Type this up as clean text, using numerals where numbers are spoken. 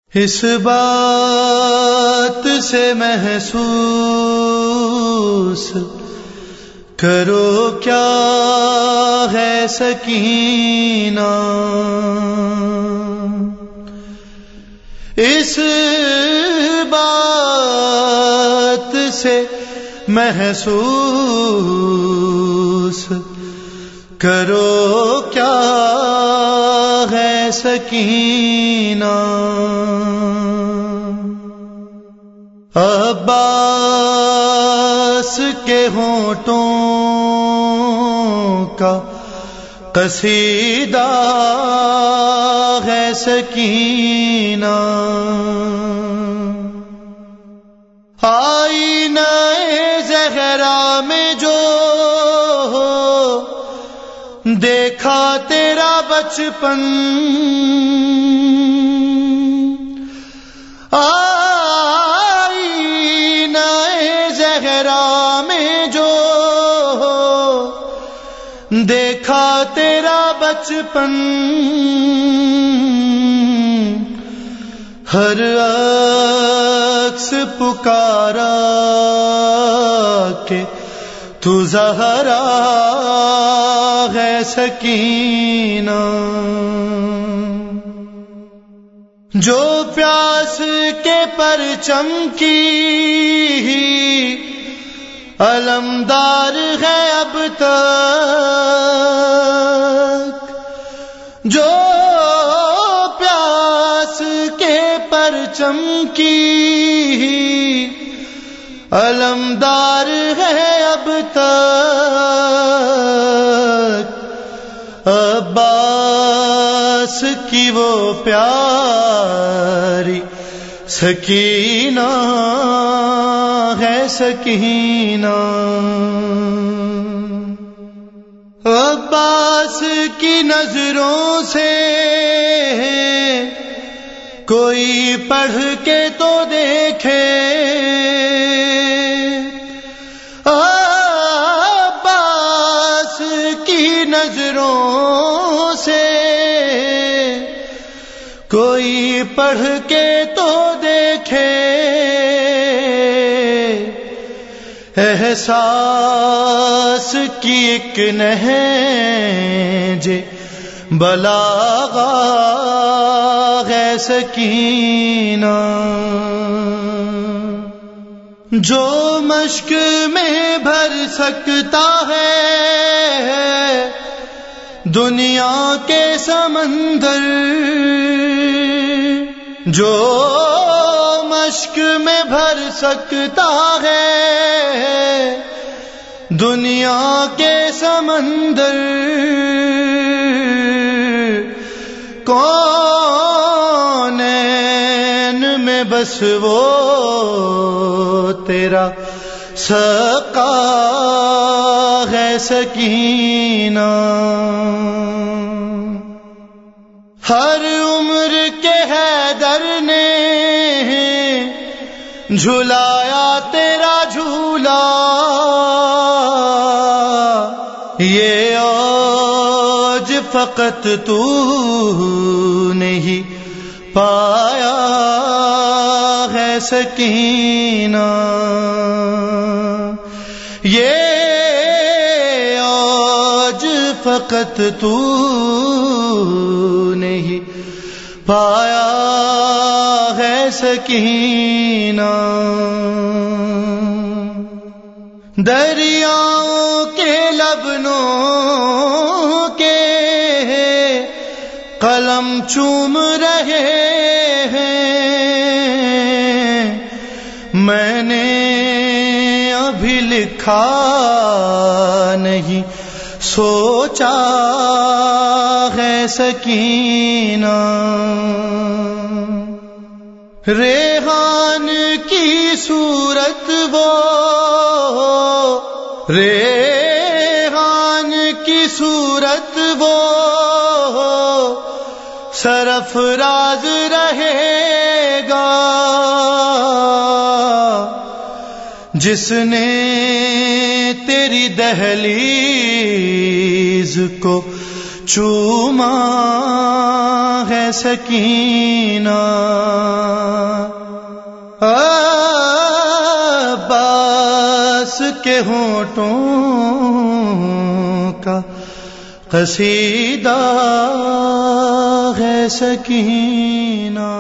اس بات سے محسوس کرو کیا ہے سکینہ، اس بات سے محسوس کرو کیا ہے سکینہ، عباس کے ہونٹوں کا قصیدہ ہے سکینہ، آئینہ زہرا میں جو دیکھا تیرا بچپن، آئینہ زہرا میں جو دیکھا تیرا بچپن، ہر عکس پکارا کہ تو زہرا ہے سکینہ، جو پیاس کے پرچم کی علمدار ہے اب تک، جو پیاس کے پرچم کی علمدار ہے اب تک، عباس کی وہ پیاری سکینہ ہے سکینہ، عباس کی نظروں سے کوئی پڑھ کے تو دیکھے، عباس کی نظروں سے کوئی پڑھ کے تو دیکھے، احساس کی ایک نہج بلاغہ ہے سکینہ، جو مشق میں بھر سکتا ہے دنیا کے سمندر، جو مشق میں بھر سکتا ہے دنیا کے سمندر، کونین میں بس وہ تیرا سقا ہے سکینہ، ہر عمر کے حیدر نے جھلایا تیرا جھولا، یہ اوج فقط تو نے ہی پایا ہے سکینہ، یہ اوج فقط تو نے ہی پایا ہے سکینہ، دریاؤں کے لبنوں کے قلم چوم رہے ہیں، میں نے ابھی لکھا نہیں سوچا ہے سکینہ، ریحان کی صورت وہ ریحان کی صورت وہ سرفراز رہے گا، جس نے تیری دہلیز کو چوما ہے سکینہ عباس کے ہونٹوں کا قصیدہ ہے سکینہ.